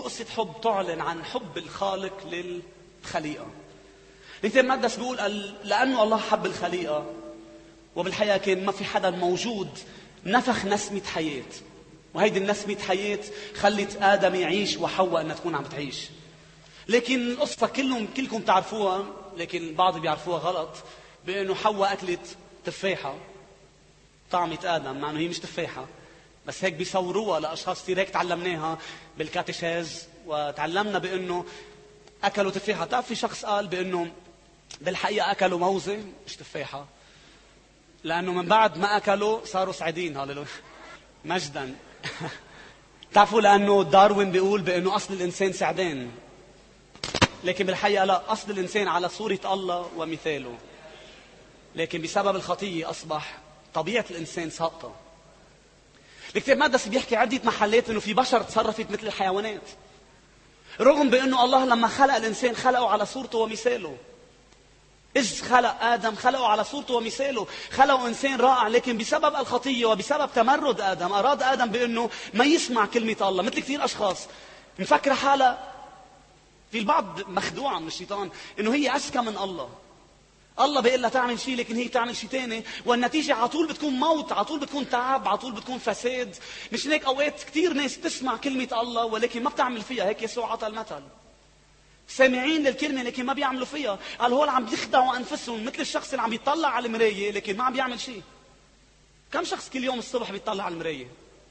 قصة حب تعلن عن حب الخالق للخليقة. الكتاب المقدس بيقول لأنه الله حب الخليقة، وبالحقيقة كان ما في حدا موجود نفخ نسمة حياة، وهيدي النسمة حياة خلت آدم يعيش وحواء أنها تكون عم تعيش. لكن القصة كلكم تعرفوها، لكن البعض بيعرفوها غلط، بأنه حواء أكلت تفاحة طعمة آدم، مع أنه هي مش تفاحة، بس هيك بيصوروها لأشخاص كثير. هيك تعلمناها بالكاتيشيز، وتعلمنا بأنه أكلوا تفاحة. تعرف في شخص قال بأنه بالحقيقة أكلوا موزة مش تفاحة، لأنه من بعد ما أكلوا صاروا سعيدين. هاللويا مجدا. تعرفوا لأنه داروين بيقول بأنه أصل الإنسان سعدان، لكن بالحقيقة لا، أصل الإنسان على صورة الله ومثاله، لكن بسبب الخطية أصبح طبيعة الإنسان ساقطة. الكتاب المقدس بيحكي عدة محلات إنه في بشر تصرفت مثل الحيوانات، رغم بأنه الله لما خلق الإنسان خلقه على صورته ومثاله. إذ خلق آدم خلقه على صورته ومثاله، خلقه إنسان رائع، لكن بسبب الخطية وبسبب تمرد آدم أراد آدم بأنه ما يسمع كلمة الله. مثل كثير أشخاص مفكرة حالة، في البعض مخدوعة من الشيطان، إنه هي أذكى من الله. الله بيقول لها تعمل شيء لكن هي تعمل شيء تاني، والنتيجة على طول بتكون موت، على طول بتكون تعب، على طول بتكون فساد. مش هيك أوقات كثير ناس تسمع كلمة الله ولكن ما بتعمل فيها. هيك يسوع عطى المثل، سامعين للكلمة لكن ما بيعملوا فيها. قال هول عم بيخدعوا أنفسهم، مثل الشخص اللي عم بيطلع على المراية لكن ما عم بيعمل شيء. كم شخص كل يوم الصبح بيطلع على المراية؟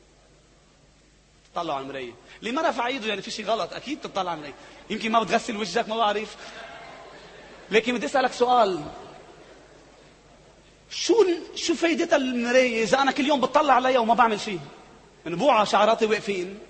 تطلع على المراية اللي ما رفع ايده يعني في شيء غلط، أكيد تطلع على المراية. يمكن ما بتغسل وجهك، ما بعرف، لكن بدي أسألك سؤال، شو فايدتها المراية إذا أنا كل يوم بتطلع عليها وما بعمل شيء؟ من بوعة شعراتي واقفين،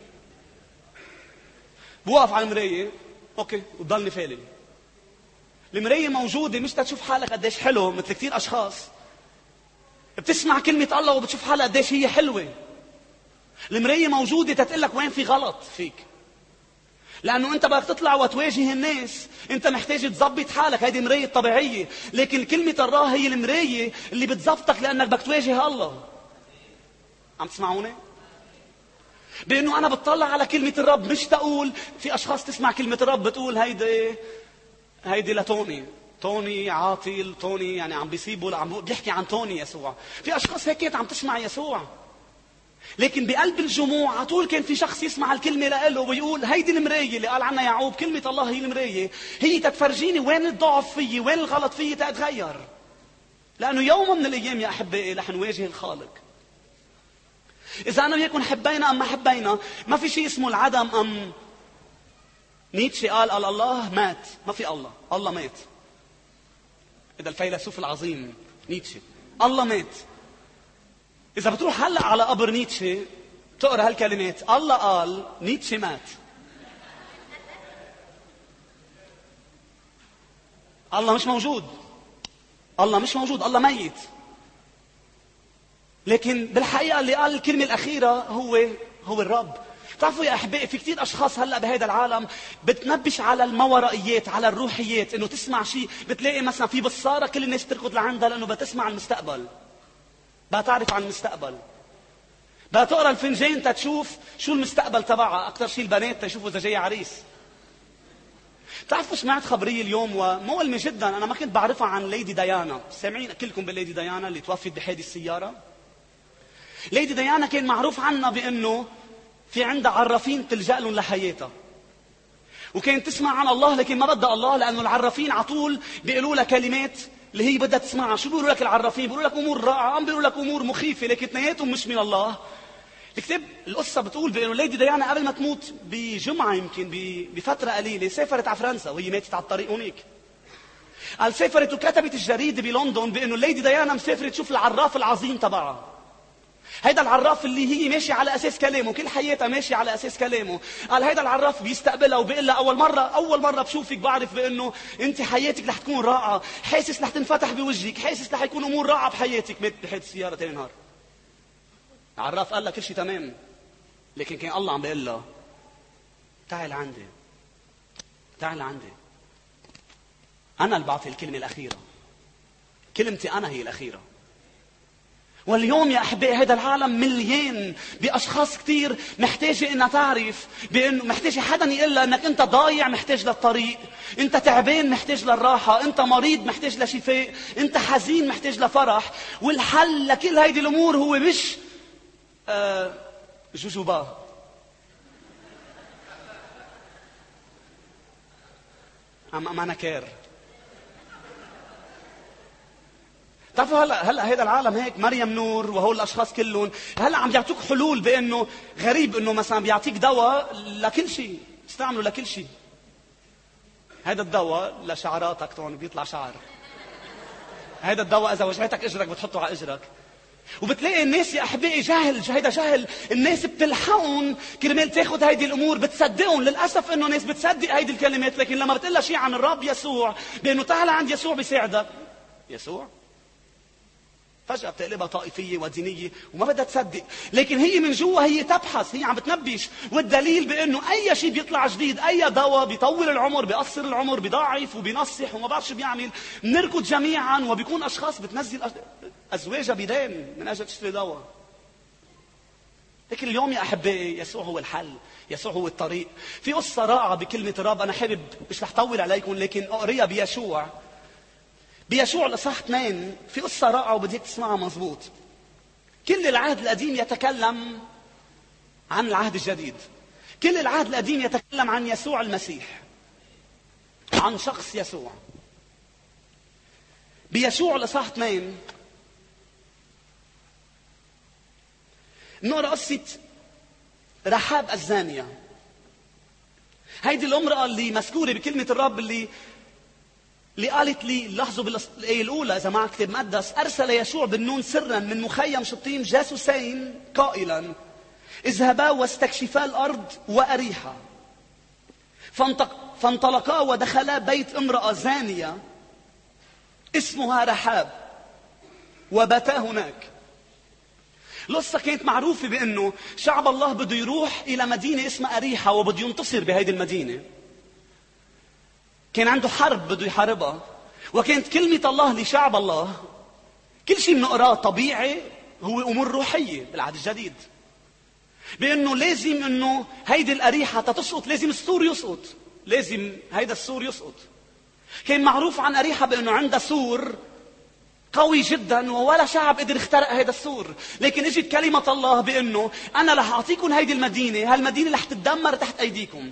بوقف على المراية أوكي وضلني فالي. المراية موجودة مش تشوف حالك قديش حلو، مثل كتير أشخاص بتسمع كلمة الله وبتشوف حالك قديش هي حلوة. المراية موجودة تتقلك وين في غلط فيك، لأنه أنت بدك تطلع وتواجه الناس، أنت محتاج تزبط حالك. هذه مراية طبيعية، لكن كلمة الله هي المراية اللي بتزبطك لأنك بدك تواجه الله. عم تسمعوني؟ بأنه أنا بتطلع على كلمة الرب، مش تقول. في أشخاص تسمع كلمة الرب بتقول هيدي توني عاطل، توني يعني عم بيصيبه، عم بيحكي عن توني يسوع. في أشخاص هيك عم تسمع يسوع، لكن بقلب الجموع على طول كان في شخص يسمع الكلمة لإله ويقول هيدي المراية اللي قال عنها يعقوب. كلمة الله هي المراية، هي تتفرجيني وين الضعف فيي، وين الغلط فيي تتغير. لأنه يوم من الأيام يا أحبائي رح نواجه الخالق. إذا أنا وياكم حبينا أم ما حبينا، ما في شيء اسمه العدم. أم نيتشه قال الله مات، ما في الله، الله مات. هذا الفيلسوف العظيم نيتشه، الله مات. إذا بتروح هلأ على قبر نيتشه تقرأ هالكلمات، الله قال نيتشه مات. الله مش موجود، الله مش موجود، الله ميت. لكن بالحقيقة اللي قال الكلمة الأخيرة هو الرب. تعرفوا يا أحبائي في كتير أشخاص هلأ بهذا العالم بتنبش على الماورائيات، على الروحيات، إنه تسمع شيء. بتلاقي مثلا في بصارة كل الناس تركض لعندها لأنه بتسمع المستقبل، بتعرف عن المستقبل، بتقرأ الفنجان تشوف شو المستقبل تبعها. أكثر شيء البنات تشوفوا إذا جاي عريس. تعرفوا سمعت خبرية اليوم ومؤلمة جدا، أنا ما كنت بعرفها، عن ليدي ديانا. سامعين كلكم بالليدي ديانا اللي توفت بحادث السيارة؟ ليدي ديانا كان معروف عنها بأنه في عندها عرافين تلجأ لهم لحياتها، وكانت تسمع عن الله لكن ما بدها الله، لأنه العرافين عطول بيقولوا لها كلمات اللي هي بدها تسمعها. شو بيقولوا لك العرافين؟ بيقولوا لك أمور رائعة، عم بيقولوا لك أمور مخيفة، لكن اثنيناتهم مش من الله. الكتاب القصة بتقول بأنه ليدي ديانا قبل ما تموت بجمعة، يمكن بفترة قليلة، سافرت على فرنسا وهي ماتت على الطريق هناك. قال سافرت وكتبت الجريدة بلندن بأنه ليدي ديانا مسافرة تشوف العراف العظيم تبعها. هيدا العراف اللي هي ماشي على أساس كلامه، كل حياتها ماشي على أساس كلامه. قال هيدا العراف بيستقبلها وبيقول لها أول مرة بشوفك بعرف بأنه أنت حياتك رح تكون رائعة، حاسس رح تنفتح بوجهك، حاسس رح يكون أمور رائعة بحياتك. مات بحادث السيارة تاني نهار. العراف قال لها كل شيء تمام، لكن كان الله عم بيقول لها تعال عندي، تعال عندي، أنا اللي بعطي الكلمة الأخيرة، كلمتي أنا هي الأخيرة. واليوم يا أحبائي هذا العالم مليان بأشخاص كتير محتاجة إنها تعرف بأنه محتاجة حدا يقول لها إنك أنت ضايع محتاج للطريق، أنت تعبان محتاج للراحة، أنت مريض محتاج لشفاء، أنت حزين محتاج لفرح. والحل لكل هيدي الأمور هو مش جوجوبا. معنا كير. تعرفوا هلا هيدا العالم هيك مريم نور وهول الاشخاص كلهم هلا عم يعطوك حلول بانه غريب انه مثلا بيعطيك دواء لكل شيء، استعمله لكل شيء. هيدا الدواء لشعراتك طبعا بيطلع شعر. هيدا الدواء اذا وجعتك اجرك بتحطه على اجرك. وبتلاقي الناس يا احبائي هيدا جهل، الناس بتلحقهم كرمال تاخذ هيدي الامور، بتصدقهم. للاسف انه ناس بتصدق هيدي الكلمات، لكن لما بتقلها شيء عن الرب يسوع بانه تعال عند يسوع بيساعدك، يسوع فجأة بتقلبها طائفية ودينية وما بدها تصدق. لكن هي من جوا هي تبحث، هي عم بتنبش. والدليل بأنه أي شيء بيطلع جديد، أي دواء بيطول العمر، بيقصر العمر، بيضاعف وبينصح وما بعرف شو بيعمل، بنركض جميعا وبيكون أشخاص بتنزل أزواجها بدين من أجل تشتري دواء. لكن اليوم يا أحبائي يسوع هو الحل، يسوع هو الطريق. في قصة رائعة بكلمة الرب، أنا حابب مش رح طول عليكم لكن أقريها بيشوع الإصحاح 2. في قصة رائعة وبديك تسمعها مزبوط. كل العهد القديم يتكلم عن العهد الجديد. كل العهد القديم يتكلم عن يسوع المسيح، عن شخص يسوع. بيشوع الإصحاح 2 نقرأ قصة رحاب الزانية. هيدي الامرأة اللي مذكورة بكلمة الرب اللي قالت لي، لاحظوا بالآية الأولى إذا معك كتاب مقدس، أرسل يشوع بن نون سرا من مخيم شطيم جاسوسين قائلا اذهبا واستكشفا الأرض وأريحا. فانطلقا ودخلا بيت امرأة زانية اسمها رحاب وباتا هناك. القصة كانت معروفة بأنه شعب الله بده يروح إلى مدينة اسمها أريحا وبده ينتصر بهذه المدينة. كان عنده حرب بده يحاربها، وكانت كلمة الله لشعب الله كل شيء بنقراه طبيعي هو أمور روحية بالعهد الجديد، بأنه لازم أنه هيدي الأريحة تسقط، لازم السور يسقط، لازم هيدا السور يسقط. كان معروف عن أريحا بأنه عندها سور قوي جدا ولا شعب قدر يخترق هيدا السور. لكن اجت كلمة الله بأنه أنا رح أعطيكم هيدي المدينة، هالمدينة رح تتدمر تحت أيديكم.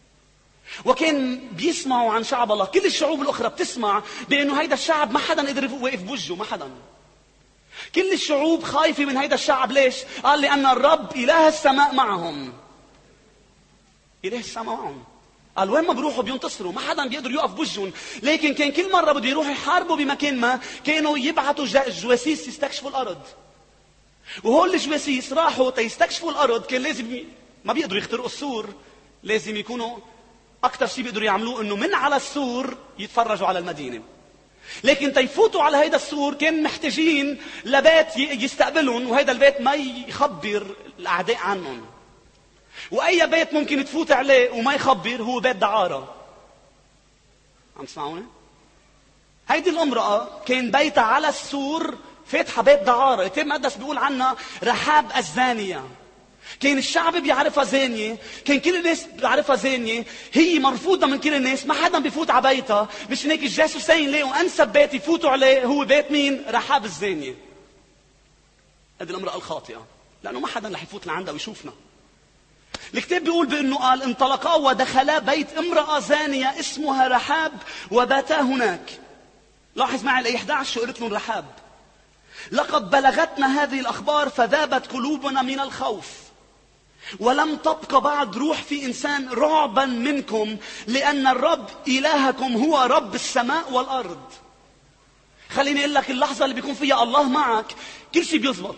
وكان بيسمعوا عن شعب الله، كل الشعوب الأخرى بتسمع بأنه هيدا الشعب ما حدا قدر يوقف بوجهه، ما حدا. كل الشعوب خايفة من هيدا الشعب. ليش؟ قال لأن الرب إله السماء معهم. إله السماء معهم. قال وين ما بيروحوا بينتصروا، ما حدا بيقدر يوقف بوجههم. لكن كان كل مرة بده يروحوا يحاربوا بمكان ما كانوا يبعثوا جواسيس يستكشفوا الأرض. وهول الجواسيس راحوا تيستكشفوا الأرض، كان لازم ما بيقدروا يخترقوا السور، لازم يكونوا أكثر شيء بيقدروا يعملوه إنه من على السور يتفرجوا على المدينة. لكن تيفوتوا على هيدا السور كان محتاجين لبيت يستقبلهم، وهيدا البيت ما يخبر الأعداء عنهم. وأي بيت ممكن تفوت عليه وما يخبر هو بيت دعارة. عم تسمعوني؟ هيدي الامرأة كان بيتها على السور فاتحة بيت دعارة. الكتاب المقدس بيقول عنها رحاب الزانية. كان الشعب بيعرفها زانية، كان كل الناس بيعرفها زانية، هي مرفوضة من كل الناس، ما حدا بيفوت على بيتها. مش هيك الجاسوسين لقوا أنسب بيت يفوتوا عليه هو بيت مين؟ رحاب الزانية. هذه الامرأة الخاطئة، لأنه ما حدا رح يفوت لعندها ويشوفنا. الكتاب بيقول بأنه قال انطلقا ودخلا بيت امرأة زانية اسمها رحاب وباتا هناك. لاحظ معي الآية 11 شو قلت لهم رحاب. لقد بلغتنا هذه الأخبار فذابت قلوبنا من الخوف، ولم تبقى بعد روح في إنسان رعبا منكم، لأن الرب إلهكم هو رب السماء والأرض. خليني أقول لك اللحظة اللي بيكون فيها الله معك كل شيء بيزبط.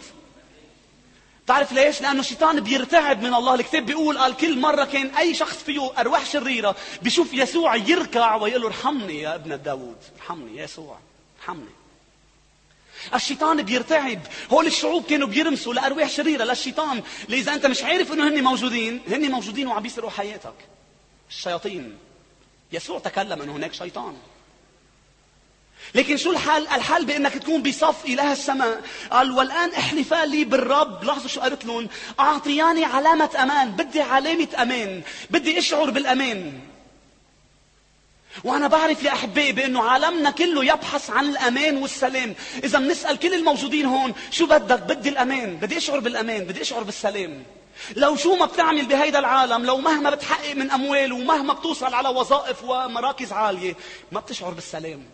تعرف ليش؟ لأنه الشيطان بيرتعب من الله. الكتاب بيقول قال كل مرة كان أي شخص فيه أرواح شريرة بيشوف يسوع يركع ويقول له ارحمني يا ابن داود، ارحمني يا يسوع، ارحمني. الشيطان بيرتعب. هول الشعوب كانوا بيرمسوا لأرواح شريرة للشيطان. إذا أنت مش عارف إنه هن موجودين وعم بيسرقوا حياتك. الشياطين. يسوع تكلم إنه هناك شيطان. لكن شو الحل؟ الحل بأنك تكون بصف إله السماء. قال والآن احلفا لي بالرب. لاحظوا شو قالت لهم: أعطياني علامة أمان. بدي علامة أمان، بدي أشعر بالأمان. وأنا بعرف يا أحبائي بأنه عالمنا كله يبحث عن الأمان والسلام. إذا بنسأل كل الموجودين هون: شو بدك؟ بدي الأمان، بدي أشعر بالأمان، بدي أشعر بالسلام. لو شو ما بتعمل بهيدا العالم، لو مهما بتحقق من أموال ومهما بتوصل على وظائف ومراكز عالية، ما بتشعر بالسلام.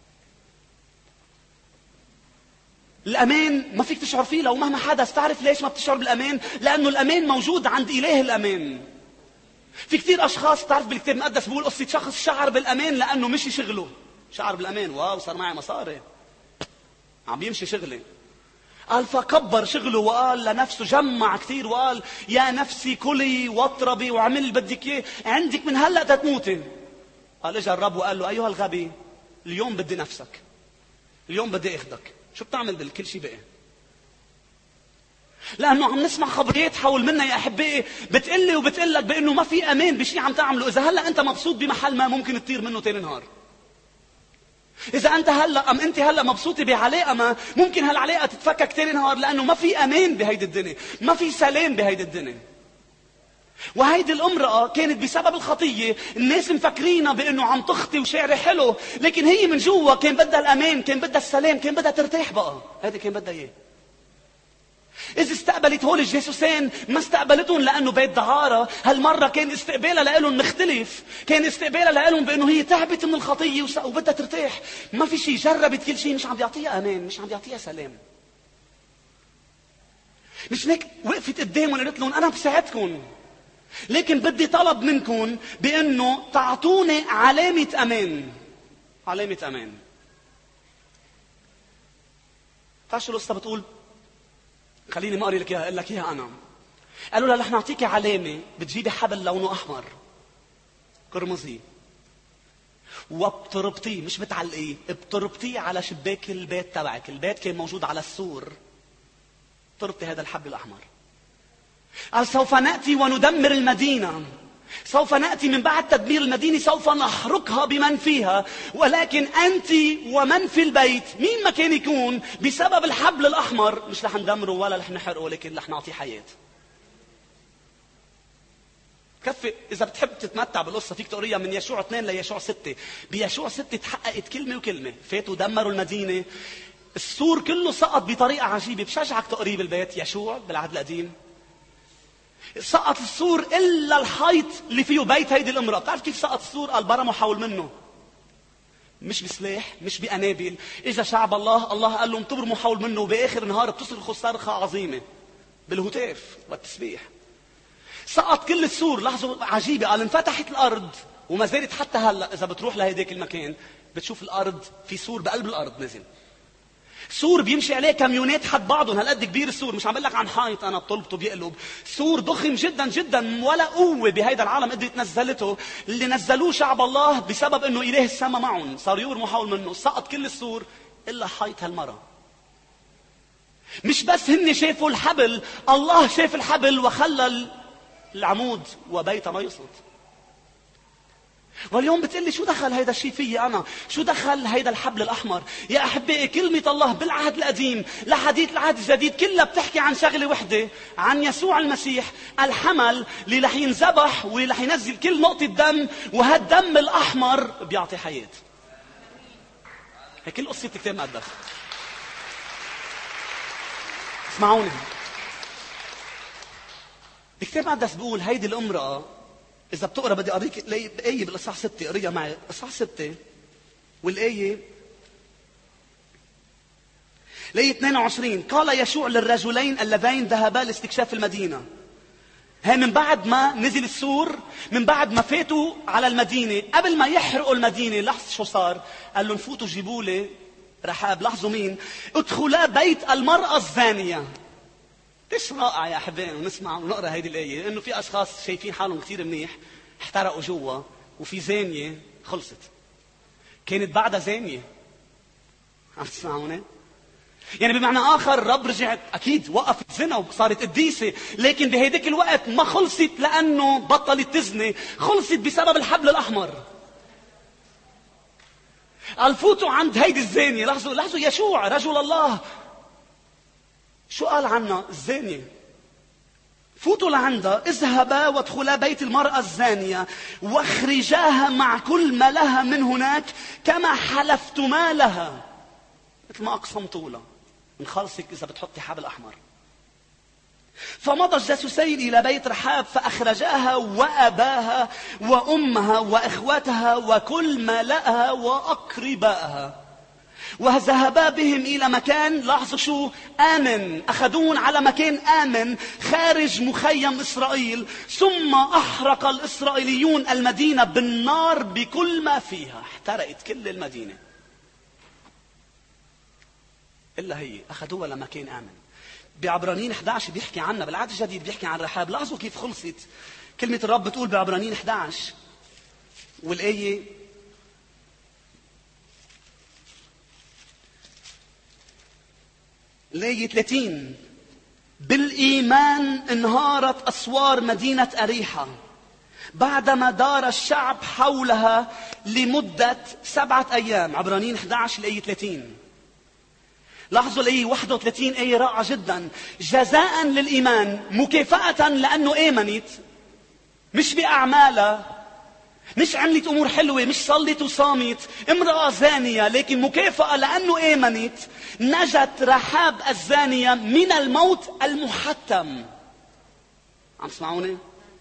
الأمان ما فيك تشعر فيه لو مهما حدث. تعرف ليش ما بتشعر بالأمان؟ لأنه الأمان موجود عند إله الأمان. في كثير أشخاص تعرف بالكتاب المقدس بيقول قصة شخص شعر بالأمان لأنه مشي شغله. شعر بالأمان، واو صار معي مصاري، عم بيمشي شغلي. قال فكبر شغله وقال لنفسه، جمع كثير وقال: يا نفسي كلي واطربي وعمل اللي بدك اياه، عندك من هلا تتموتي. قال اجى الرب وقال له: ايها الغبي، اليوم بدي نفسك، اليوم بدي اخذك. شو بتعمل بالكل شيء بقى؟ لأنه عم نسمع خبريات حول منا يا أحبائي بتقلي وبتقلك بأنه ما في أمان بشيء عم تعمله. إذا هلأ أنت مبسوط بمحل ما، ممكن تطير منه تاني نهار. إذا أنت هلأ مبسوطة بعلاقة ما، ممكن هالعلاقة تتفكك تاني نهار. لأنه ما في أمان بهيدي الدنيا، ما في سلام بهيدي الدنيا. وهيدي الامرأة كانت بسبب الخطية الناس مفكرينها بأنه عم تخطي وشعري حلو، لكن هي من جوا كان بدها الأمان، كان بدها السلام، كان بدها ترتاح. بقى هذا كان بدها إياه. إذا استقبلت هول الجاسوسين ما استقبلتهم لأنه بيت دعارة. هالمرة كان استقبالها لهم مختلف. كان استقبالها لهم بأنه هي تعبت من الخطية وبدها ترتاح. ما في شيء، جربت كل شيء، مش عم بيعطيها أمان، مش عم بيعطيها سلام. مش هيك وقفت قدامهم وقالت لهم: أنا بساعدكم، لكن بدي طلب منكم بأنه تعطوني علامة أمان. علامة أمان. تعرف شو القصة بتقول؟ خليني ما أقري لك إياها، أقول لك إياها أنا. قالوا لها: رح نعطيك علامة، بتجيبي حبل لونه أحمر قرمزي وبتربطيه، مش بتعلقيه، بتربطيه على شباك البيت تبعك. البيت كان موجود على السور. تربطي هذا الحبل الأحمر. قال: سوف نأتي وندمر المدينة. سوف نأتي من بعد تدمير المدينة، سوف نحرقها بمن فيها، ولكن أنت ومن في البيت مين ما كان يكون بسبب الحبل الأحمر مش رح ندمره ولا رح نحرقه، لكن رح نعطيه حياة. كفي إذا بتحب تتمتع بالقصة فيك تقريها من يشوع 2 ليشوع 6. بيشوع 6 تحققت كلمة وكلمة. فاتوا دمروا المدينة، السور كله سقط بطريقة عجيبة. بشجعك تقريه بالبيت. يشوع بالعهد القديم سقط السور إلا الحيط اللي فيه بيت هيدي الامرأة. بتعرف كيف سقط السور؟ قال: برموا حول منه، مش بسلاح، مش بأنابل. إجا شعب الله، الله قال لهم تبرموا حول منه، وبآخر النهار بتصرخوا صرخة عظيمة بالهتاف والتسبيح. سقط كل السور. لاحظوا عجيبة، قال: انفتحت الأرض وما زالت حتى هلا. إذا بتروح لهيداك المكان بتشوف الأرض في سور بقلب الأرض نزل. سور بيمشي عليه كاميونات حد بعضهم، هالقد كبير السور. مش عم بقول لك عن حائط انا بطلبته بيقلب. سور ضخم جدا جدا، ولا قوه بهيدا العالم قدرت نزلته. اللي نزلوه شعب الله بسبب انه اله السماء معهم، صار يرموا حول منه. سقط كل السور الا حيط هالمرة. مش بس هن شافوا الحبل، الله شاف الحبل وخلى العمود وبيت ما يسقط. واليوم بتقلي: شو دخل هيدا الشيء فيي أنا؟ شو دخل هيدا الحبل الأحمر؟ يا أحبائي كلمة الله بالعهد القديم لحديث العهد الجديد كلها بتحكي عن شغلة وحدة، عن يسوع المسيح الحمل اللي رح ينذبح واللي رح ينزل كل نقطة دم، وهالدم الأحمر بيعطي حياة. هي كل قصة الكتاب المقدس. اسمعوني، الكتاب المقدس بيقول هيدي الامرأة، إذا بتقرأ بدي أقريك الآية بالإصحاح 6. قريها معي، إصحاح 6 والآية 22. قال يشوع للرجلين اللذين ذهبا لاستكشاف المدينة. هي من بعد ما نزل السور، من بعد ما فاتوا على المدينة، قبل ما يحرقوا المدينة. لاحظ شو صار؟ قال لهم: فوتوا جيبوا لي رحاب. لاحظوا مين؟ ادخلا بيت المرأة الزانية. ليش رائع يا أحبائي ونسمع ونقرأ هيدي الآية؟ لأنه في أشخاص شايفين حالهم كثير منيح احترقوا جوا، وفي زانية خلصت كانت بعدها زانية. عم تسمعوني؟ يعني بمعنى آخر الرب رجعت أكيد وقفت زنا وصارت قديسة، لكن بهيديك الوقت ما خلصت لأنه بطلت تزني، خلصت بسبب الحبل الأحمر. قال فوتوا عند هيدي الزانية. لاحظوا يشوع رجل الله شو قال عنها الزانية؟ فوتوا لعندها، اذهبا وادخلا بيت المرأة الزانية واخرجاها مع كل ما لها من هناك كما حلفتما لها، مثل ما أقسمتوا لها. من خلصك إذا بتحطي حبل أحمر. فمضى الجاسوسين إلى بيت رحاب فأخرجاها وأباها وأمها وإخوتها وكل ما لها وأقربائها، وذهبا بهم إلى مكان، لاحظوا شو، آمن. أخذون على مكان آمن خارج مخيم إسرائيل. ثم أحرق الإسرائيليون المدينة بالنار بكل ما فيها. احترقت كل المدينة إلا هي، أخذوها لمكان آمن. بعبرانيين 11 بيحكي عنها، بالعهد الجديد بيحكي عن رحاب. لاحظوا كيف خلصت. كلمة الرب بتقول بعبرانيين 11 والآية الآية 30: بالإيمان انهارت أسوار مدينة أريحة بعدما دار الشعب حولها لمدة 7 أيام. عبرانيين 11 الآية 30. لاحظوا الآية 31 آية رائعة جدا. جزاء للإيمان، مكافأة لأنه آمنت، مش بأعمالها، مش عملت أمور حلوة، مش صلت وصامت، امرأة زانية، لكن مكافأة لأنه آمنت. نجت رحاب الزانية من الموت المحتم. عم تسمعوني؟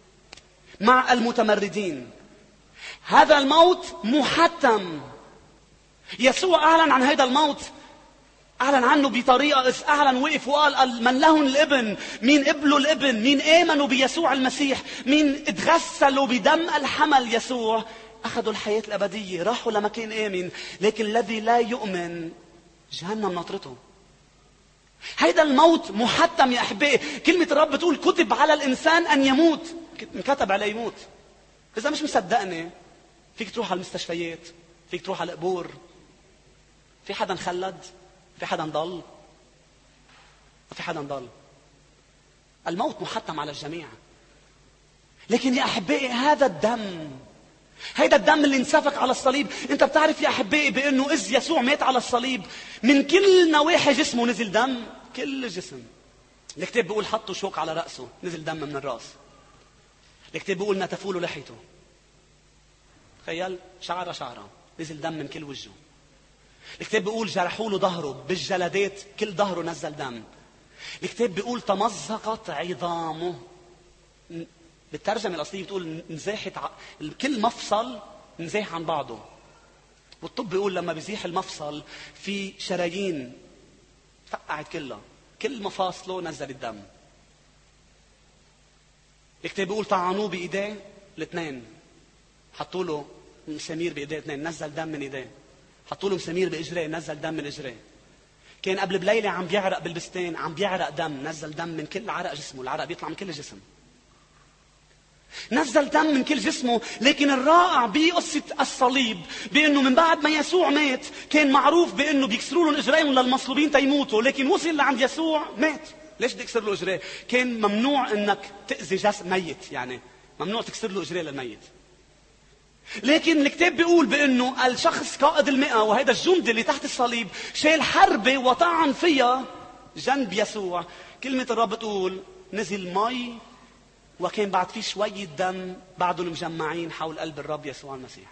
مع المتمردين. هذا الموت محتم. يسوع أعلن عن هذا الموت، أعلن عنه بطريقة، أعلن وقف وقال من لهم الابن، مين قبلوا الابن، مين آمنوا بيسوع المسيح، مين اتغسلوا بدم الحمل يسوع، أخذوا الحياة الأبدية، راحوا لمكان آمن. لكن الذي لا يؤمن جهنم ناطرته. هيدا الموت محتم يا أحبائي. كلمة الرب بتقول كتب على الإنسان أن يموت، كتب عليه يموت. إذا مش مصدقني فيك تروح على المستشفيات، فيك تروح على القبور. في حدا انخلد؟ في حدا ضل؟ ما في حدا ضل. الموت محتم على الجميع. لكن يا أحبائي هذا الدم، هيدا الدم اللي انسفك على الصليب. انت بتعرف يا أحبائي بأنه إذ يسوع مات على الصليب من كل نواحي جسمه نزل دم، كل الجسم. الكتاب بيقول حطوا شوك على رأسه، نزل دم من الرأس. الكتاب بيقول نتفوا له لحيته، تخيل، شعرة نزل دم من كل وجهه. الكتاب بيقول جرحوا له ظهره بالجلدات، كل ظهره نزل دم. الكتاب بيقول تمزقت عظامه. بالترجمة الأصلية بتقول نزاحت كل مفصل نزاح عن بعضه. والطب بيقول لما بيزيح المفصل في شرايين فقعت كلها، كل مفاصله نزل الدم. الكتاب بيقول طعنوه بإيديه الاثنين، حطوا له مسامير بإيديه الاثنين، نزل دم من إيديه. حطوا له مسامير بإجريه، نزل دم من إجريه. كان قبل بليلة عم بيعرق بالبستان، عم بيعرق دم، نزل دم من كل عرق جسمه. العرق بيطلع من كل الجسم، نزل دم من كل جسمه. لكن الرائع بقصة الصليب بأنه من بعد ما يسوع مات كان معروف بأنه بيكسروا له إجريهم للمصلوبين تيموتوا، لكن وصل لعند يسوع مات. ليش بدي أكسر له إجريه؟ كان ممنوع أنك تأذي جسم ميت، يعني ممنوع تكسر له إجريه للميت. لكن الكتاب بيقول بأنه الشخص قائد المئة وهذا الجندي اللي تحت الصليب شايل حربة وطعن فيها جنب يسوع. كلمة الرب تقول نزل مي وكان بعد فيه شوية دم بعدهم مجمعين حول قلب الرب يسوع المسيح.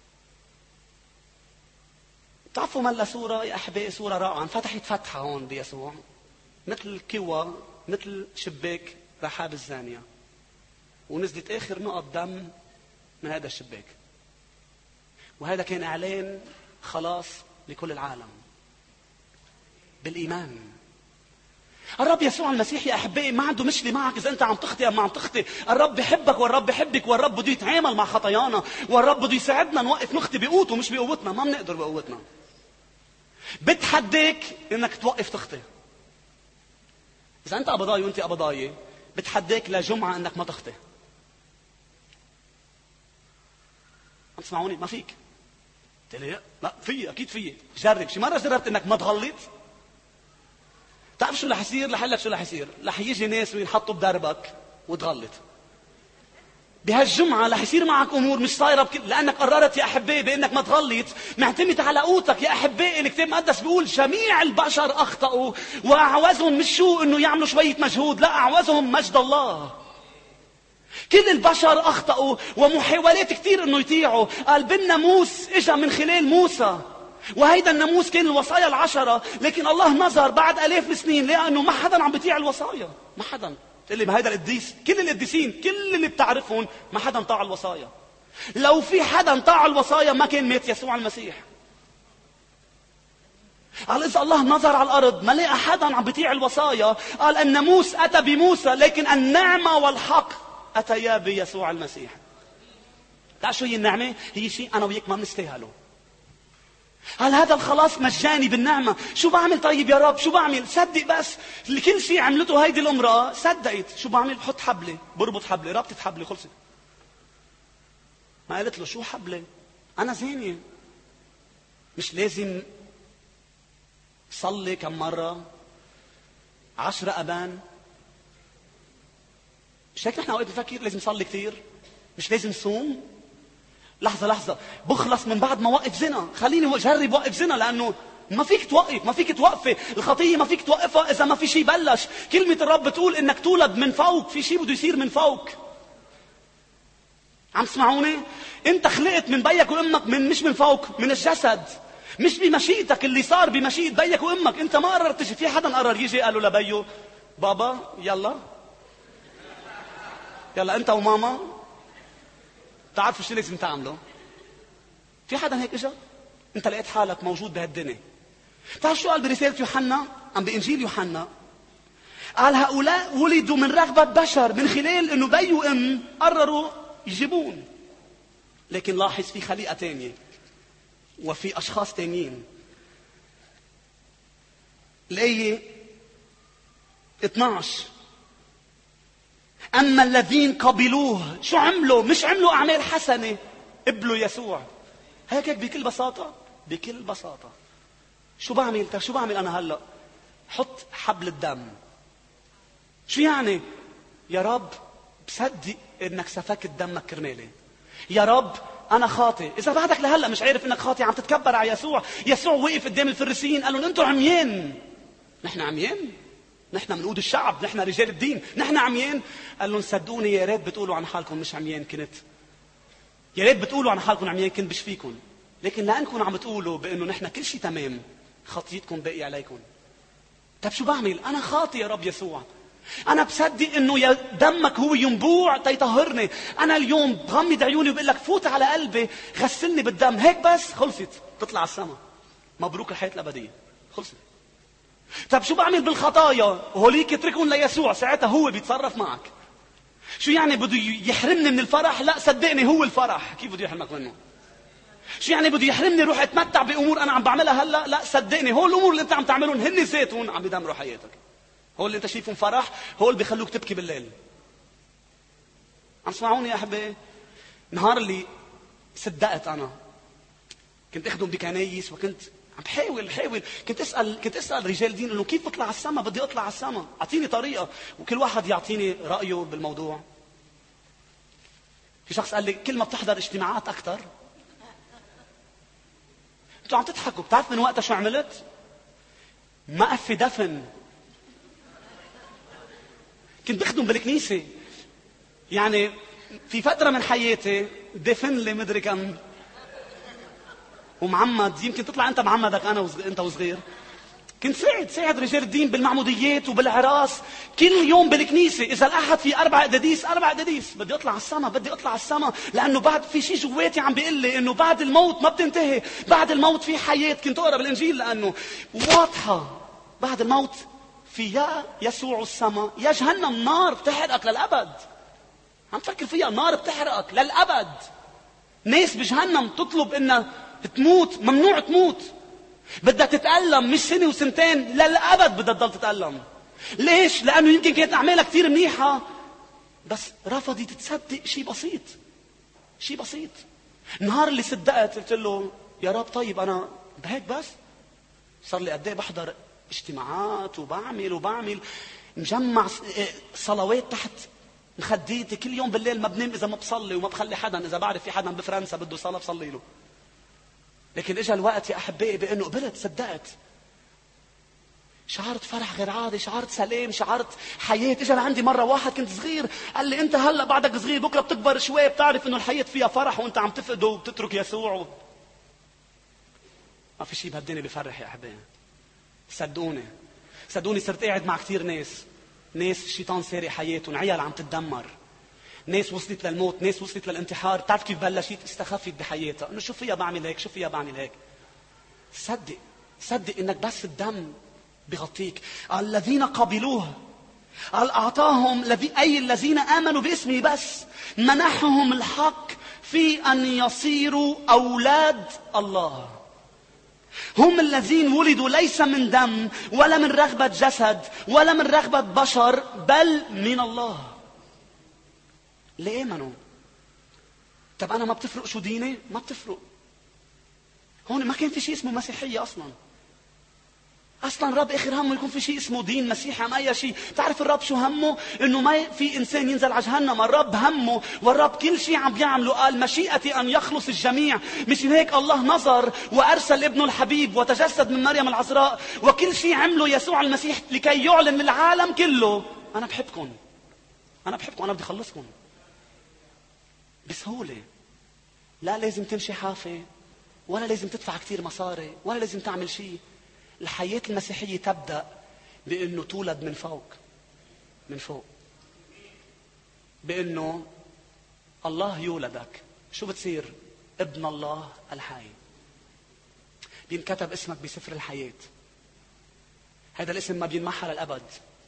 تعرفوا ملا صورة يا أحبائي، صورة رائعة. انفتحت فتحة هون بيسوع مثل كوى، مثل شباك رحاب الزانية، ونزلت آخر نقط دم من هذا الشباك. وهذا كان إعلان خلاص لكل العالم بالإيمان. الرب يسوع المسيح يا أحبائي ما عنده مشكلة معك إذا أنت عم تخطئ أم ما عم تخطئ. الرب بيحبك والرب بيحبك والرب بده يتعامل مع خطايانا والرب بده يساعدنا نوقف نخطئ بقوته مش بقوتنا. ما بنقدر بقوتنا. بتحديك إنك توقف تخطئ. إذا أنت قبضاي وأنت قبضاية بتحديك لجمعة إنك ما تخطئ. عم تسمعوني؟ ما فيك. قلت لي لا في، أكيد في. جرب. شي مرة جربت إنك ما تغلط؟ تعرف شو رح يصير؟ رح لك شو رح يصير؟ رح يجي ناس وينحطوا بدربك وتغلط. بهالجمعة رح يصير معك أمور مش صايرة لأنك قررت يا أحبائي بأنك ما تغلط، معتمد على قوتك يا أحبائي. الكتاب المقدس بيقول جميع البشر أخطأوا وأعوزهم مش شو إنه يعملوا شوية مجهود، لا، أعوزهم مجد الله. كل البشر أخطأوا ومحاولات كتير إنه يطيعوا. قال بالناموس إجا من خلال موسى، وهيدا الناموس كان الوصايا 10، لكن الله نظر بعد آلاف السنين لقى إنه ما حدا عم بيطيع الوصايا، ما حدا. تقول لي هيدا القديس، كل القديسين كل اللي بتعرفهم ما حدا طاع الوصايا. لو في حدا طاع الوصايا ما كان مات يسوع المسيح. قال إذا الله نظر على الأرض ما لقى حدا عم بيطيع الوصايا، قال الناموس أتى بموسى لكن النعمة والحق أتيا بيسوع المسيح. تعال شو هي النعمة؟ هي شيء أنا وياك ما بنستاهله. قال هذا الخلاص مجاني بالنعمة. شو بعمل طيب يا رب؟ شو بعمل؟ صدق بس كل شيء عملته هيدي الامرأة صدقت. شو بعمل؟ بحط حبلة، بربط حبلة، ربطت حبلة، خلصت. ما قالت له شو حبلة؟ أنا زينة، مش لازم صلي كم مرة 10 أبان؟ مش هيك نحن اوقات بنفكر لازم صلي كثير، مش لازم صوم. لحظة بخلص من بعد ما وقف زنا، خليني اجرب وقف زنا، لانه ما فيك توقف، ما فيك توقفي الخطية، ما فيك توقفها اذا ما في شيء بلش. كلمة الرب بتقول انك تولد من فوق، في شيء بده يصير من فوق. عم تسمعوني؟ انت خلقت من بيك وامك مش من فوق، من الجسد، مش بمشيئتك. اللي صار بمشيئة بيك وامك، انت ما قررت تجي. في حدا قرر يجي قال له لبيه بابا يلا انت وماما تعرفوا شو لازم تعملوا؟ في حدا هيك اجا؟ انت لقيت حالك موجود بهالدنيا. تعرف شو قال برسالة يوحنا؟ بإنجيل يوحنا قال هؤلاء ولدوا من رغبة بشر، من خلال انه بي وام قرروا يجيبون. لكن لاحظ في خليقة تانية وفي اشخاص تانيين. الآية 12 أما الذين قبلوه شو عملوا؟ مش عملوا أعمال حسنة، قبلوا يسوع. هيك بكل بساطة، بكل بساطة. شو بعمل أنا هلأ؟ حط حبل الدم. شو يعني؟ يا رب بصدق إنك سفكت دمك كرمالي. يا رب أنا خاطئ. إذا بعدك لهلأ مش عارف إنك خاطئ، عم تتكبر على يسوع. يسوع وقف قدام الفريسيين قال لهم أنتوا عميان. نحن عميان؟ نحن منقود الشعب، نحن رجال الدين، نحن عميان؟ قال لهم صدقوني يا ريت بتقولوا عن حالكم مش عميان كنت، يا ريت بتقولوا عن حالكم عميان كنت بشفيكم، لكن لأنكم عم بتقولوا بأنه نحن كل شيء تمام، خطيتكم باقي عليكم. طب شو بعمل؟ أنا خاطئ يا رب يسوع، أنا بصدق إنه يا دمك هو ينبوع تيطهرني. أنا اليوم بغمض عيوني وبقول لك فوت على قلبي غسلني بالدم، هيك بس خلصت، تطلع على السما. مبروك الحياة الأبدية، خلصت. طب شو بعمل بالخطايا؟ هوليك اتركهم ليسوع، ساعتها هو بيتصرف معك. شو يعني بده يحرمني من الفرح؟ لا صدقني هو الفرح. كيف بده يحرمك منه؟ شو يعني بده يحرمني روح اتمتع بامور انا عم بعملها هلا؟ لا صدقني هو الامور اللي انت عم تعملهم هن ذاتهم عم بيدمروا حياتك. هو اللي انت شايفهم فرح، هو اللي بيخلوك تبكي بالليل. عم تسمعوني يا احبائي؟ نهار اللي صدقت انا كنت اخدم بكنايس وكنت عم بحاول كنت اسال رجال دين انه كيف بطلع على السما؟ بدي اطلع على السما، اعطيني طريقه، وكل واحد يعطيني رايه بالموضوع. في شخص قال لي كل ما بتحضر اجتماعات اكثر. انتوا عم تضحكوا، بتعرف من وقتها شو عملت؟ ما أفي دفن. كنت بخدم بالكنيسه، يعني في فتره من حياتي دفن لي مدري كم ومعمد، يمكن تطلع انت معمدك انا انت وصغير. كنت ساعد رجال الدين بالمعموديات وبالعراس كل يوم بالكنيسه. اذا الاحد في 4 قداديس، بدي اطلع على السما، لانه بعد في شيء جواتي عم بيقول لي انه بعد الموت ما بتنتهي، بعد الموت في حياه. كنت اقرا بالانجيل لانه واضحه، بعد الموت في يا يسوع السما يا جهنم، نار بتحرقك للابد. عم تفكر فيها، نار بتحرقك للابد. ناس بجهنم تطلب انها تموت، ممنوع تموت، بدها تتألم مش سنة وسنتين، للأبد بدها تضل تتألم. ليش؟ لأنه يمكن كانت أعمالها كثير منيحة بس رفضت تصدق شيء بسيط. النهار اللي صدقت قلت له يا رب طيب أنا بهيك بس صار لي قد ايه بحضر اجتماعات وبعمل مجمع صلوات تحت مخديتي كل يوم بالليل ما بنام إذا ما بصلي، وما بخلي حدا إذا بعرف في حدا بفرنسا بده صلاة بصلي له. لكن إجا الوقت يا أحبائي بأنه قبلت، صدقت، شعرت فرح غير عادي، شعرت سلام، شعرت حياة. إجا لعندي مرة واحد كنت صغير قال لي: أنت هلأ بعدك صغير، بكرة بتكبر شوي بتعرف إنه الحياة فيها فرح وأنت عم تفقده وبتترك يسوع. ما في شيء بهالدنيا بفرح يا أحبائي. صدقوني صرت قاعد مع كتير ناس الشيطان سارق حياتهم، عيال عم تتدمر، ناس وصلت للموت، ناس وصلت للانتحار. تعرف كيف بلشت؟ استخفت بحياتها، انه شو فيها بعمل هيك، شو فيها بعمل هيك. صدق انك بس الدم بغطيك. الذين قبلوه قال اعطاهم اي الذين امنوا باسمه، بس منحهم الحق في ان يصيروا اولاد الله. هم الذين ولدوا ليس من دم ولا من رغبة جسد ولا من رغبة بشر، بل من الله. ليه آمنوا؟ طب أنا ما بتفرق شو ديني؟ ما بتفرق. هون ما كان في شيء اسمه مسيحية أصلا رب آخر همه يكون في شيء اسمه دين مسيحي أم أي شيء. تعرف الرب شو همه؟ إنه ما في إنسان ينزل على جهنم. الرب همه، والرب كل شيء عم بيعمله قال مشيئتي أن يخلص الجميع. مش هيك الله نظر وأرسل ابنه الحبيب وتجسد من مريم العذراء، وكل شيء عمله يسوع المسيح لكي يعلن للعالم كله: أنا بحبكم، أنا بدي أخلصكم بسهولة. لا لازم تمشي حافة، ولا لازم تدفع كتير مصاري، ولا لازم تعمل شيء. الحياة المسيحية تبدأ بأنه تولد من فوق، بأنه الله يولدك. شو بتصير؟ ابن الله الحي. بينكتب اسمك بسفر الحياة. هذا الاسم ما بينمحى للأبد.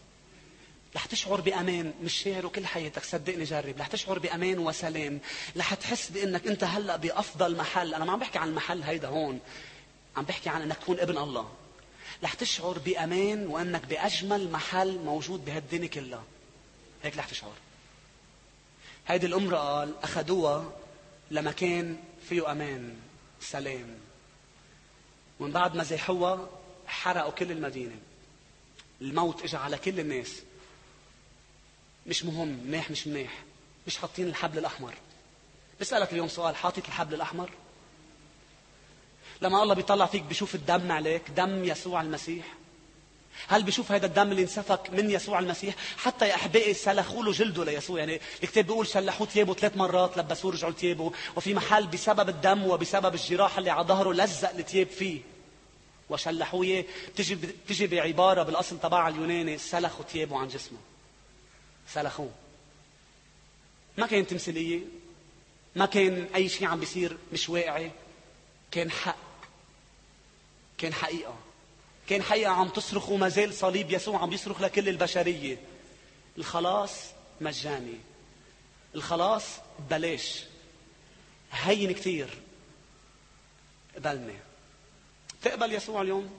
رح تشعر بأمان مش شاعره كل حياتك. صدقني جرب. رح تشعر بأمان وسلام. رح تحس بأنك أنت هلأ بأفضل محل. أنا ما عم بحكي عن المحل هيدا هون، عم بحكي عن أنك تكون ابن الله. رح تشعر بأمان وأنك بأجمل محل موجود بهالدنيا كلها. هيك رح تشعر. هيدي الأمرأة قال أخذوها لمكان فيه أمان سلام، ومن بعد ما زيحوها حرقوا كل المدينة. الموت اجى على كل الناس. مش مهم منيح مش منيح، مش حاطين الحبل الأحمر. بسألك اليوم سؤال: حاطط الحبل الأحمر؟ لما الله بيطلع فيك بيشوف الدم عليك، دم يسوع المسيح. هل بيشوف هذا الدم اللي انسفك من يسوع المسيح؟ حتى يا أحبائي سلخوا له جلده ليسوع. يعني الكتاب بيقول شلحوه ثيابه 3 مرات، لبسوه رجعوا ثيابه. وفي محل بسبب الدم وبسبب الجراح اللي على ظهره لزق الثياب فيه وشلحوه. بتجي بعبارة بالأصل تبع اليوناني: سلخوا ثيابه عن جسمه. سلخوه. ما كان تمثيلية، ما كان أي شيء عم بيصير مش واقعي. كان حق، كان حقيقة، كان حقيقة عم تصرخ. وما زال صليب يسوع عم بيصرخ لكل البشرية: الخلاص مجاني، الخلاص ببلاش، هين كتير. قبلني. تقبل يسوع اليوم؟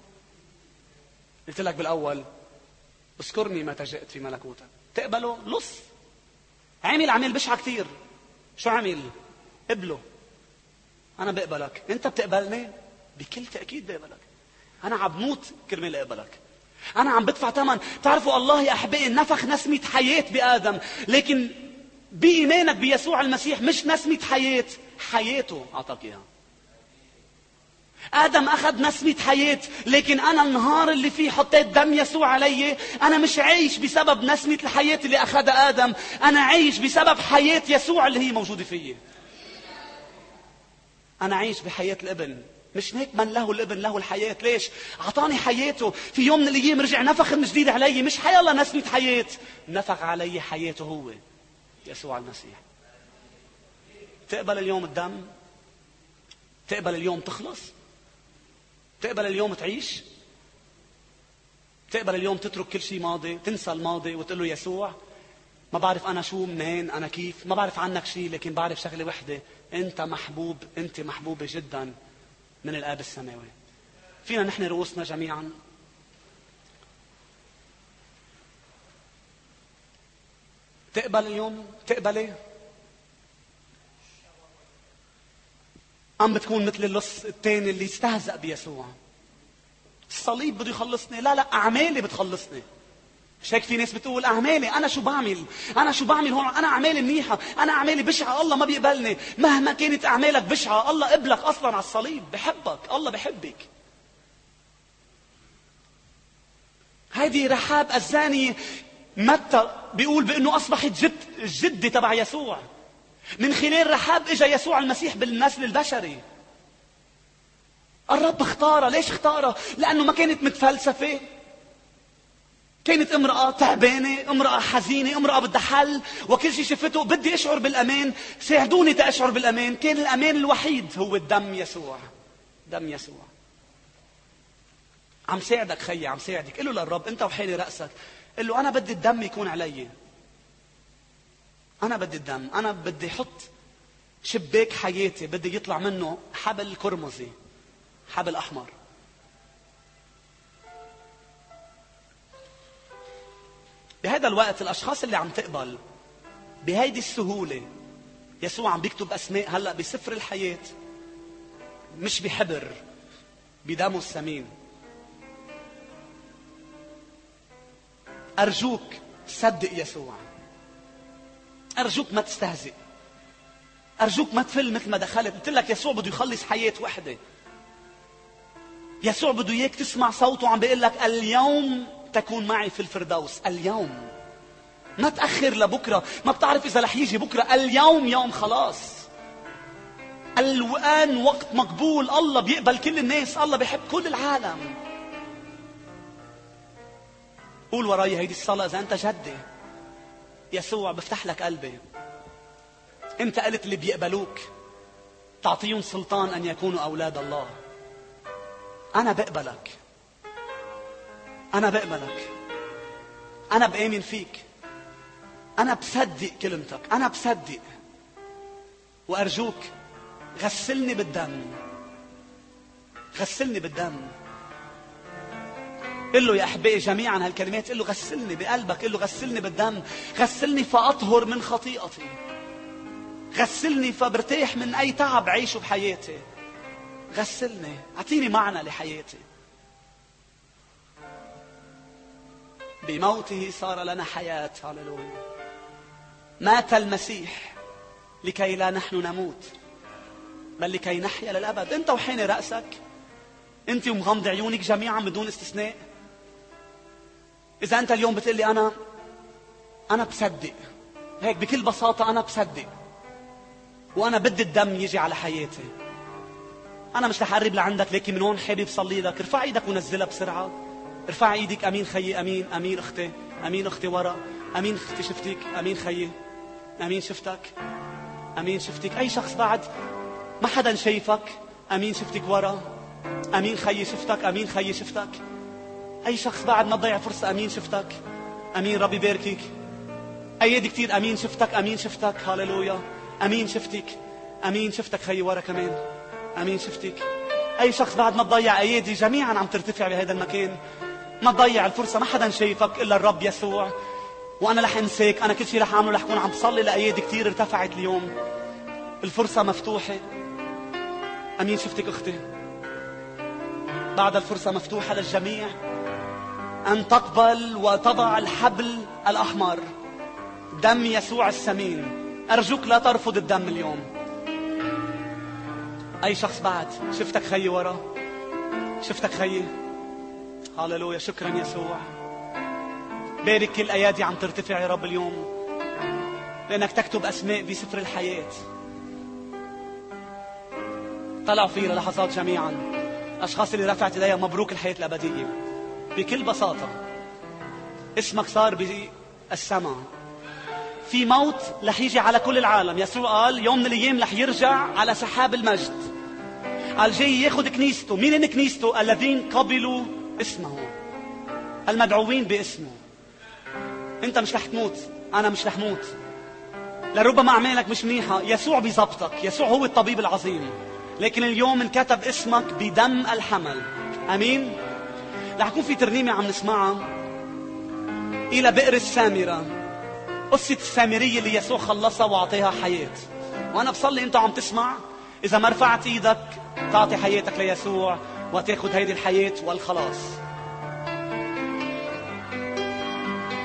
قلت لك بالأول: اذكرني متى جئت في ملكوتك. تقبله؟ لص عمل عمل بشعة كتير. شو عمل؟ قبله. أنا بقبلك. أنت بتقبلني؟ بكل تأكيد بقبلك. أنا عم بموت كرمال أقبلك. أنا عم بدفع ثمن. تعرفوا الله يا أحبائي نفخ نسمة حياة بآدم، لكن بإيمانك بيسوع المسيح مش نسمة حياة، حياته أعطاك إياها. آدم أخذ نسمة حياة، لكن أنا النهار اللي فيه حطيت دم يسوع علي، أنا مش عايش بسبب نسمة الحياة اللي أخذها آدم، أنا عايش بسبب حياة يسوع اللي هي موجودة فيي. أنا عايش بحياة الابن. مش هيك من له الابن له الحياة؟ ليش؟ أعطاني حياته. في يوم من الأيام رجع نفخ من جديد علي. مش حياة الله نسمة حياة، نفخ علي حياته هو يسوع المسيح. تقبل اليوم الدم؟ تقبل اليوم تخلص؟ تقبل اليوم تعيش؟ تقبل اليوم تترك كل شيء ماضي، تنسى الماضي وتقول له: يسوع ما بعرف أنا شو منين أنا كيف، ما بعرف عنك شيء، لكن بعرف شغلة وحدة: أنت محبوب، أنت محبوبة جدا من الآب السماوي. فينا نحن رؤوسنا جميعا. تقبل اليوم؟ تقبلي؟ عم بتكون مثل اللص الثاني اللي استهزأ بيسوع. الصليب بده يخلصني؟ لا أعمالي بتخلصني. مش هيك في ناس بتقول أعمالي، أنا شو بعمل هون، أنا أعمالي منيحة، أنا أعمالي بشعة، الله ما بيقبلني. مهما كانت أعمالك بشعة، الله قبلك أصلا على الصليب، بحبك، الله بحبك. هذه رحاب الزانية متى بيقول بأنه أصبحت الجدة تبع يسوع. من خلال رحاب إجا يسوع المسيح بالنسل البشري. الرب اختارها. ليش اختارها؟ لأنه ما كانت متفلسفة، كانت امرأة تعبانة، امرأة حزينة، امرأة بدها حل، وكل شيء شفته بدي أشعر بالأمان، ساعدوني تأشعر بالأمان. كان الأمان الوحيد هو الدم يسوع. دم يسوع. عم ساعدك خيي، عم ساعدك. قل له للرب أنت وحالي رأسك، قل له أنا بدي الدم يكون علي، أنا بدي الدم، أنا بدي أحط شباك حياتي بدي يطلع منه حبل قرمزي، حبل أحمر. بهذا الوقت الأشخاص اللي عم تقبل بهيدي السهولة، يسوع عم بيكتب أسماء هلأ بسفر الحياة، مش بحبر، بدمه الثمين. أرجوك صدق يسوع، أرجوك ما تستهزئ، أرجوك ما تفل مثل ما دخلت. قلت لك يسوع بده يخلص حياة وحدة. يسوع بده إياك تسمع صوته عم بيقول لك اليوم تكون معي في الفردوس. اليوم، ما تأخر لبكرة، ما بتعرف إذا رح يجي بكرة. اليوم يوم خلاص، الآن وقت مقبول. الله بيقبل كل الناس، الله بيحب كل العالم. قول وراي هيدي الصلاة إذا أنت جدي. يسوع بفتح لك قلبي. أنت قلت اللي بيقبلوك تعطيهم سلطان أن يكونوا أولاد الله. أنا بقبلك، أنا بقبلك، أنا بآمن فيك، أنا بصدق كلمتك، أنا بصدق. وأرجوك غسلني بالدم، غسلني بالدم. قل له يا أحبائي جميعا هالكلمات، قل له غسلني بقلبك، قل له غسلني بالدم، غسلني فأطهر من خطيئتي، غسلني فبرتاح من أي تعب عيشه بحياتي. غسلني، أعطيني معنى لحياتي. بموته صار لنا حياة. هاللويا. مات المسيح لكي لا نحن نموت بل لكي نحيا للأبد. أنت وحين رأسك، أنت ومغمض عيونك جميعا بدون استثناء، إذا أنت اليوم بتقلي أنا بصدق هيك بكل بساطة، أنا بصدق وأنا بدي الدم يجي على حياتي. أنا مش رح أقرب لعندك، لكن من هون حابب صلي لك. ارفع ايدك ونزلها بسرعة. ارفع ايدك. أمين خيي، أمين، أمين أختي، أمين أختي ورا، أمين أختي شفتك، أمين خيي، أمين شفتك، أمين شفتك. أي شخص بعد ما حدا شايفك، أمين شفتك ورا، أمين خيي شفتك، أمين خيي شفتك. أي شخص بعد ما تضيع فرصة، أمين شفتك، أمين ربي باركك. أيدي كتير، أمين شفتك، أمين شفتك. هاللويا. أمين شفتك، أمين شفتك خيي ورا كمان، أمين شفتك. أي شخص بعد ما تضيع أيدي جميعا عم ترتفع بهذا المكان، ما تضيع الفرصة. ما حدا شايفك إلا الرب يسوع. وأنا رح أنساك، أنا كل شيء رح أعمله رح أكون عم بصلي لأيدي كتير ارتفعت اليوم. الفرصة مفتوحة. أمين شفتك أختي. بعد الفرصة مفتوحة للجميع أن تقبل وتضع الحبل الأحمر، دم يسوع الثمين. أرجوك لا ترفض الدم اليوم. أي شخص بعد شفتك خيي ورا، شفتك خيي. هاللويا. شكرا يسوع. بارك كل أيادي عم ترتفع يا رب اليوم، لأنك تكتب أسماء بسفر الحياة. طلعوا فيه للحظات جميعا. أشخاص اللي رفعت إليها مبروك الحياة الأبدية. بكل بساطة اسمك صار بالسماء. في موت رح يجي على كل العالم. يسوع قال يوم من الأيام رح يرجع على سحاب المجد. قال جاي ياخد كنيسته. مين إن كنيسته؟ الذين قبلوا اسمه، المدعوين باسمه. أنت مش رح تموت، أنا مش رح موت. لربما أعمالك مش منيحة، يسوع بيزبطك. يسوع هو الطبيب العظيم. لكن اليوم انكتب اسمك بدم الحمل. أمين. رح يكون في ترنيمة عم نسمعها إلى بئر السامرة، قصة السامرية اللي يسوع خلصها وعطيها حياة. وأنا بصلي أنت عم تسمع، إذا ما رفعت إيدك تعطي حياتك ليسوع وتأخذ هيدي الحياة والخلاص.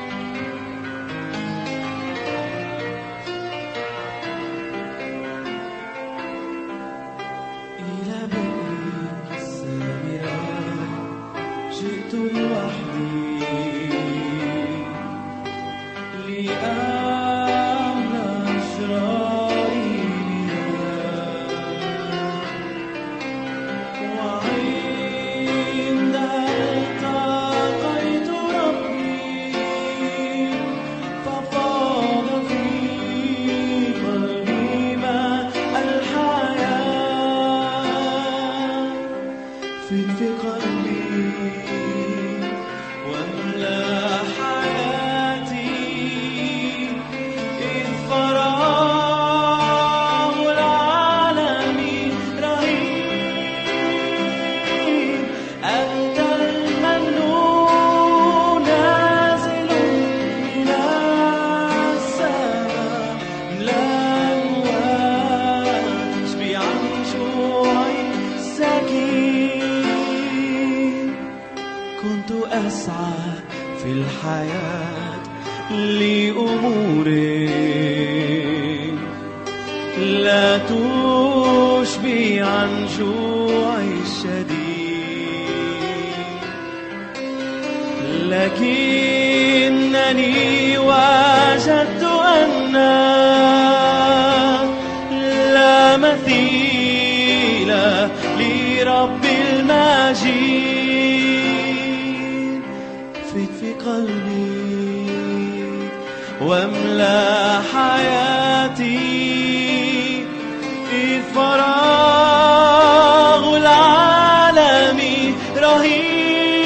لكنني وجدت أن لا مثيل لرب المجيد. فت في قلبي واملأ حياتي إذ فراغ العالم رهيب.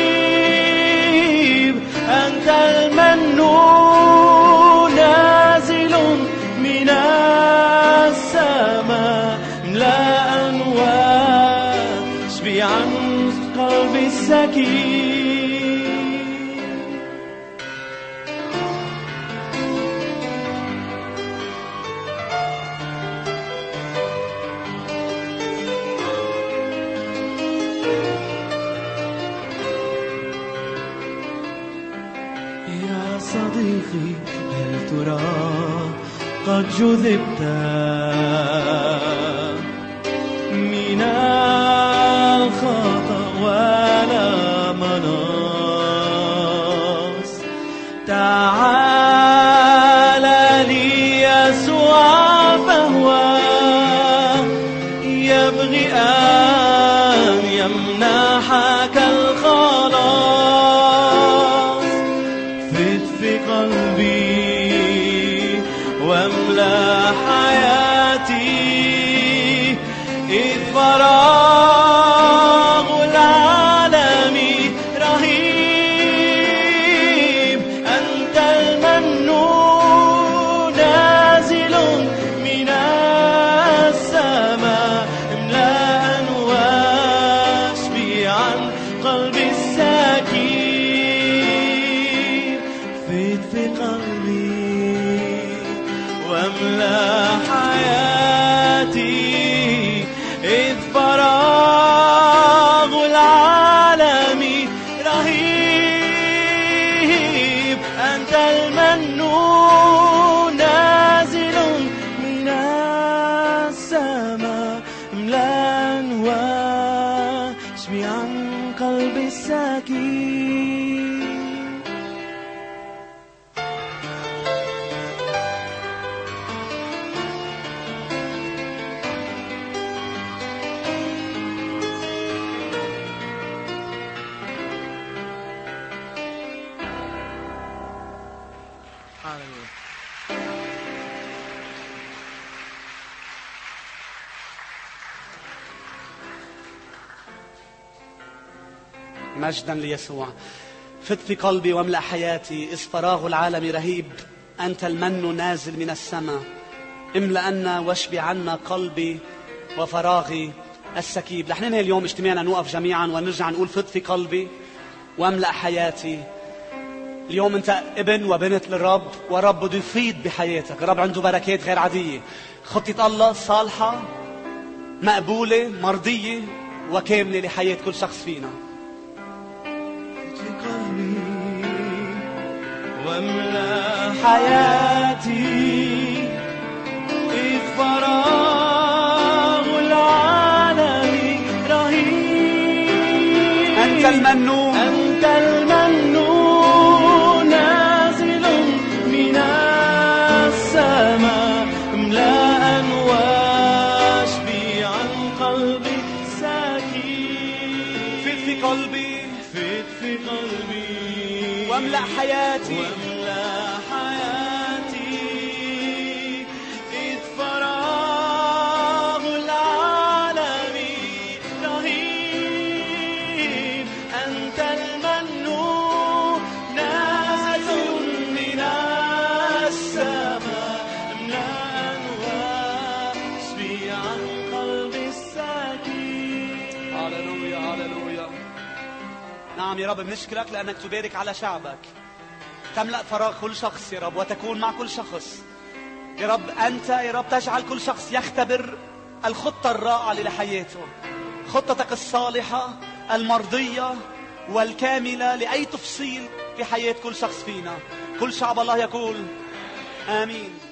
أنت المنون نازل من السماء ملأ واشبعا قلبي السكين. صديقي هل ترى قد جذبت من الخطأ ولا مناص؟ تعال ليسوع فهو يبغي أن يمنحك الخلاص. في قلبي واملأ حياتي إذ فراغ العالم رهيب. أنت المنون نازل من السماء املأ واشبعا قلبي السكين. في قلبي واملأ حياتي إذ فراغ العالم رهيب. أنت المنون نازل من السماء املأ واشبعا قلبي السكين. مجدا ليسوع. فت في قلبي واملأ حياتي إذ فراغ العالم رهيب. أنت المن نازل من السماء املأنا واشبع عنا قلبي وفراغي السكيب. رح ننهي اليوم اجتماعنا نوقف جميعا ونرجع نقول فت في قلبي واملأ حياتي. اليوم أنت ابن وبنت للرب ورب بده يفيض بحياتك. الرب عنده بركات غير عادية. خطة الله صالحة مقبولة مرضية وكاملة لحياة كل شخص فينا. واملأ حياتي إذ فراغ العالم أنت المنون أنت المنون نازل من السماء املأ واشبع قلبي ساكين. فت في قلبي فت في قلبي واملأ حياتي واملأ حياتي إذ فراغ العالم رهيب. أنت المنون نازل من السماء املأ واشبع قلبي الساكين. هاللويا هاللويا. نعم يا رب بنشكرك لأنك تبارك على شعبك، تملأ فراغ كل شخص يا رب وتكون مع كل شخص يا رب. أنت يا رب تجعل كل شخص يختبر الخطة الرائعة لحياته، خطتك الصالحة المرضية والكاملة لأي تفصيل في حياة كل شخص فينا. كل شعب الله يقول آمين.